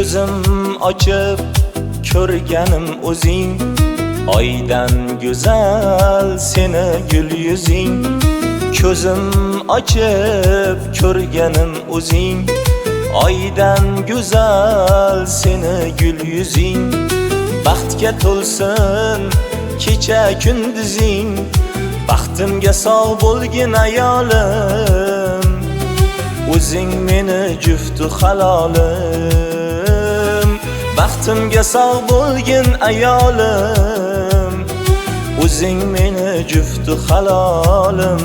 Ko'zim ochib ko'rganim o'zing, oydan go'zal seni gul yuzing. Ko'zim ochib ko'rganim o'zing, oydan go'zal seni gul yuzing. Baxtga to'lsin kecha kunduzing, baxtimga sog' bo'lgin ayolim. O'zing meni juftu halolim, baxtimga sog' bo'lgin ayolim. O'zing meni juftu halolim.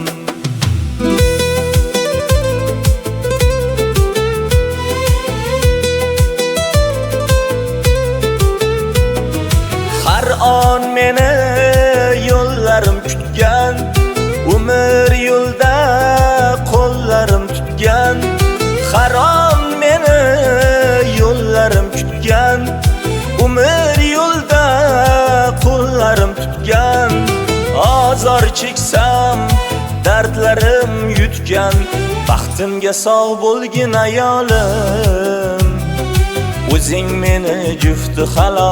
Har on meni yo'llarim kutgan, umr yo'lda qo'llarim tutgan. Har on meni yo'llarim kutgan, umr yo'lda qo'llarim tutgan. Azor cheksam dardlarim yutgan, baxtimga sog' bo'lgin ayolim. O'zing meni jufti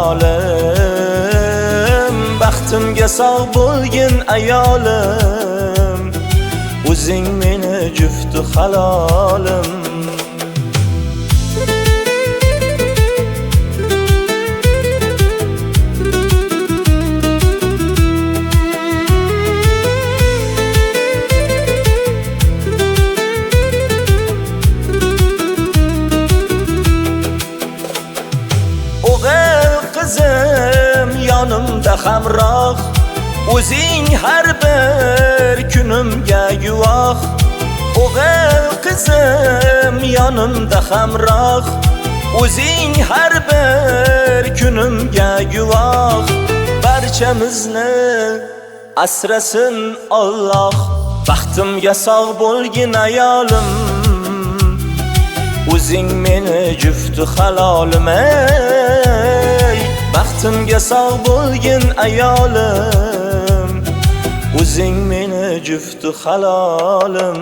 halolim, baxtimga sog' bo'lgin ayolim. O'zing meni jufti halolim. Qizim yonimda hamroh, o'zing har bir kunimga guvoh. O'g'il qizim yonimda hamroh, o'zing har bir kunimga guvoh. Barchamizni asrasin Alloh, baxtimga sog' bo'lgin ayolim. O'zing meni jufti halolim, baxtimga sog' bo'lgin ayolim. O'zing meni jufti halolim.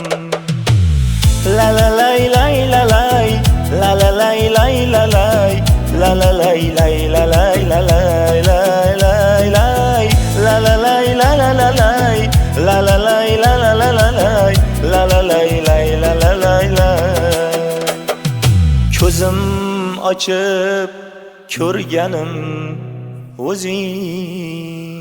La la lay lay la lay, la la lay lay la lay, la la lay lay la lay la lay lay lay lay, la la lay la la la lay, la la lay la la la la lay, la la lay lay la la lay lay. Ko'zim ochib ko'rganim o'zing.